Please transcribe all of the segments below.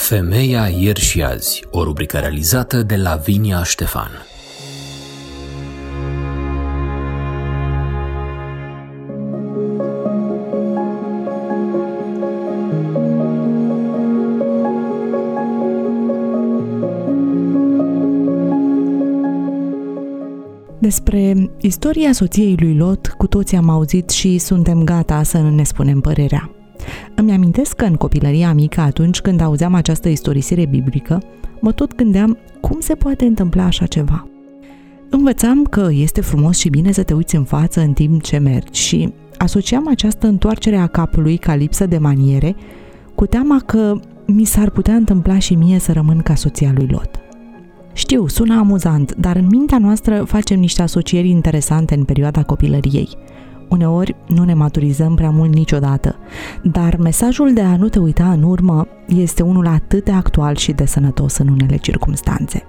Femeia ieri și azi, o rubrică realizată de Lavinia Ștefan. Despre istoria soției lui Lot cu toții am auzit și suntem gata să ne spunem părerea. Îmi amintesc că în copilăria mică, atunci când auzeam această istorisire biblică, mă tot gândeam cum se poate întâmpla așa ceva. Învățam că este frumos și bine să te uiți în față în timp ce mergi și asociam această întoarcere a capului ca lipsă de maniere cu teama că mi s-ar putea întâmpla și mie să rămân ca soția lui Lot. Știu, sună amuzant, dar în mintea noastră facem niște asocieri interesante în perioada copilăriei. Uneori nu ne maturizăm prea mult niciodată, dar mesajul de a nu te uita în urmă este unul atât de actual și de sănătos în unele circumstanțe.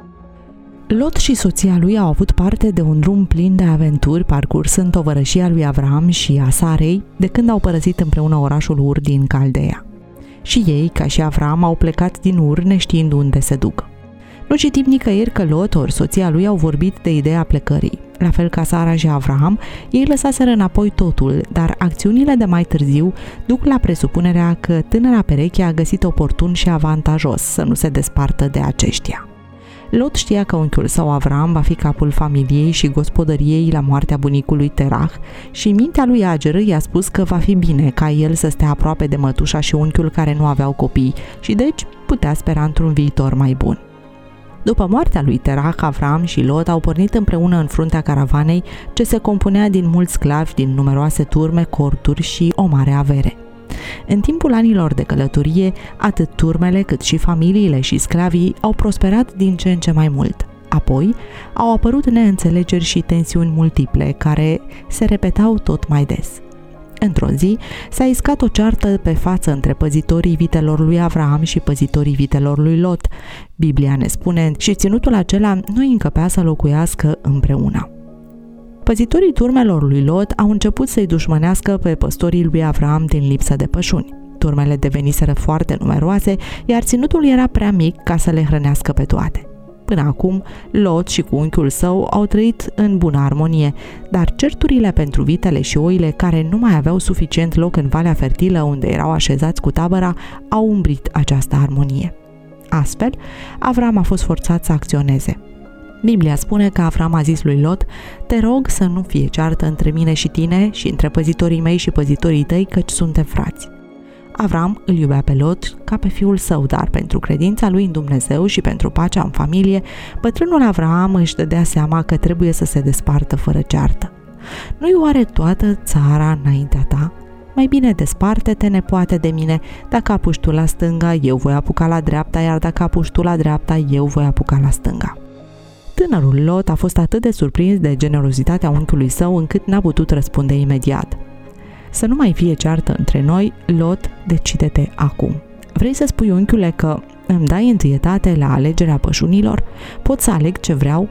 Lot și soția lui au avut parte de un drum plin de aventuri parcurs în tovărășia lui Avram și a Sarei de când au părăsit împreună orașul Ur din Caldeea. Și ei, ca și Avram, au plecat din Ur neștiind unde se duc. Nu citim nicăieri că Lot ori soția lui au vorbit de ideea plecării. La fel ca Sara și Avraham, ei lăsaseră înapoi totul, dar acțiunile de mai târziu duc la presupunerea că tânăra pereche a găsit oportun și avantajos să nu se despartă de aceștia. Lot știa că unchiul său Avram va fi capul familiei și gospodăriei la moartea bunicului Terah și mintea lui ageră i-a spus că va fi bine ca el să stea aproape de mătușa și unchiul care nu aveau copii și deci putea spera într-un viitor mai bun. După moartea lui Terah, Avram și Lot au pornit împreună în fruntea caravanei ce se compunea din mulți sclavi, din numeroase turme, corturi și o mare avere. În timpul anilor de călătorie, atât turmele cât și familiile și sclavii au prosperat din ce în ce mai mult. Apoi au apărut neînțelegeri și tensiuni multiple care se repetau tot mai des. Într-o zi s-a iscat o ceartă pe față între păzitorii vitelor lui Avram și păzitorii vitelor lui Lot. Biblia ne spune, și ținutul acela nu îi încăpea să locuiască împreună. Păzitorii turmelor lui Lot au început să-i dușmănească pe păstorii lui Avram din lipsă de pășuni. Turmele deveniseră foarte numeroase, iar ținutul era prea mic ca să le hrănească pe toate. Până acum, Lot și cu unchiul său au trăit în bună armonie, dar certurile pentru vitele și oile care nu mai aveau suficient loc în Valea Fertilă unde erau așezați cu tabăra au umbrit această armonie. Astfel, Avram a fost forțat să acționeze. Biblia spune că Avram a zis lui Lot: "Te rog să nu fie ceartă între mine și tine și între păzitorii mei și păzitorii tăi, căci suntem frați." Avram îl iubea pe Lot ca pe fiul său, dar pentru credința lui în Dumnezeu și pentru pacea în familie, bătrânul Avram își dădea seama că trebuie să se despartă fără ceartă. "Nu-i oare toată țara înaintea ta? Mai bine desparte-te, nepoate de mine, dacă apuci tu la stânga, eu voi apuca la dreapta, iar dacă apuci tu la dreapta, eu voi apuca la stânga." Tânărul Lot a fost atât de surprins de generozitatea unchiului său încât n-a putut răspunde imediat. "Să nu mai fie ceartă între noi, Lot, decide-te acum. Vrei să spui, unchiule, că îmi dai întâietate la alegerea pășunilor? Pot să aleg ce vreau?"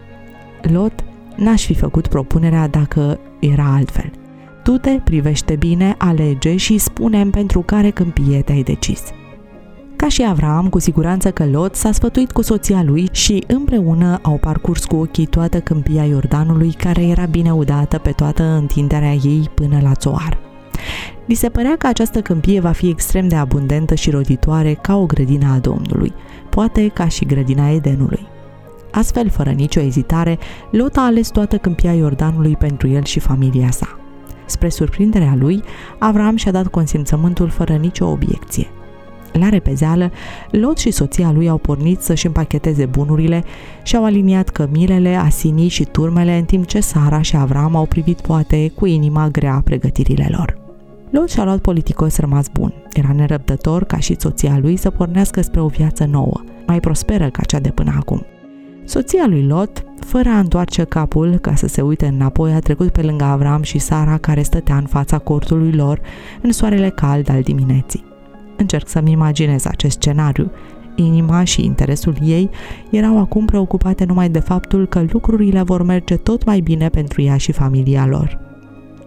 Lot n-aș fi făcut propunerea dacă era altfel. "Tu te privește bine, alege și spune-mi pentru care câmpie te-ai decis." Ca și Avram, cu siguranță că Lot s-a sfătuit cu soția lui și împreună au parcurs cu ochii toată câmpia Iordanului, care era bine udată pe toată întinderea ei până la Țoar. Li se părea că această câmpie va fi extrem de abundentă și roditoare ca o grădină a Domnului, poate ca și grădina Edenului. Astfel, fără nicio ezitare, Lot a ales toată câmpia Iordanului pentru el și familia sa. Spre surprinderea lui, Avram și-a dat consimțământul fără nicio obiecție. La repezeală, Lot și soția lui au pornit să-și împacheteze bunurile și au aliniat cămilele, asinii și turmele, în timp ce Sara și Avram au privit poate cu inima grea pregătirile lor. Lot și-a luat politicos rămas bun. Era nerăbdător ca și soția lui să pornească spre o viață nouă, mai prosperă ca cea de până acum. Soția lui Lot, fără a întoarce capul ca să se uite înapoi, a trecut pe lângă Avram și Sara, care stătea în fața cortului lor în soarele cald al dimineții. Încerc să-mi imaginez acest scenariu. Inima și interesul ei erau acum preocupate numai de faptul că lucrurile vor merge tot mai bine pentru ea și familia lor.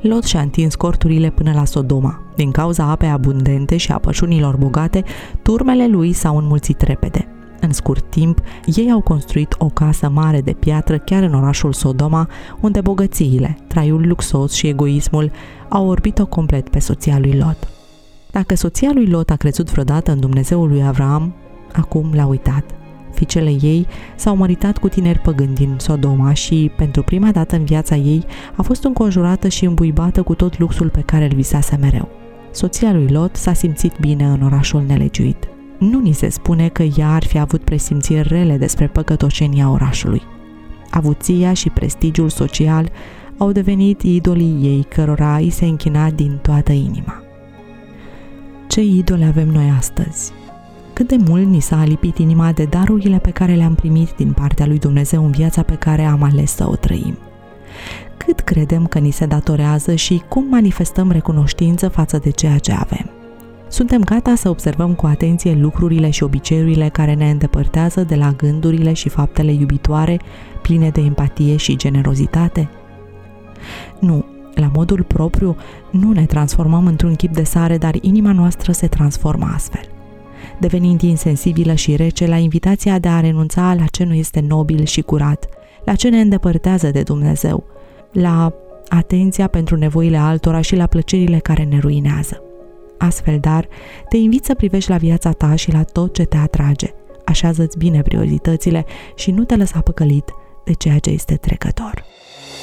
Lot și-a întins corturile până la Sodoma. Din cauza apei abundente și a pășunilor bogate, turmele lui s-au înmulțit repede. În scurt timp, ei au construit o casă mare de piatră chiar în orașul Sodoma, unde bogățiile, traiul luxos și egoismul au orbit-o complet pe soția lui Lot. Dacă soția lui Lot a crezut vreodată în Dumnezeul lui Avram, acum l-a uitat. Fiicele ei s-au măritat cu tineri păgâni din Sodoma și, pentru prima dată în viața ei, a fost înconjurată și îmbuibată cu tot luxul pe care îl visase mereu. Soția lui Lot s-a simțit bine în orașul nelegiuit. Nu ni se spune că ea ar fi avut presimțiri rele despre păcătoșenia orașului. Avuția și prestigiul social au devenit idolii ei, cărora îi se închina din toată inima. Ce idole avem noi astăzi? Cât de mult ni s-a alipit inima de darurile pe care le-am primit din partea lui Dumnezeu în viața pe care am ales să o trăim. Cât credem că ni se datorează și cum manifestăm recunoștință față de ceea ce avem. Suntem gata să observăm cu atenție lucrurile și obiceiurile care ne îndepărtează de la gândurile și faptele iubitoare, pline de empatie și generozitate? Nu, la modul propriu, nu ne transformăm într-un chip de sare, dar inima noastră se transformă astfel, devenind insensibilă și rece la invitația de a renunța la ce nu este nobil și curat, la ce ne îndepărtează de Dumnezeu, la atenția pentru nevoile altora și la plăcerile care ne ruinează. Astfel, dar, te invit să privești la viața ta și la tot ce te atrage. Așează-ți bine prioritățile și nu te lăsa păcălit de ceea ce este trecător.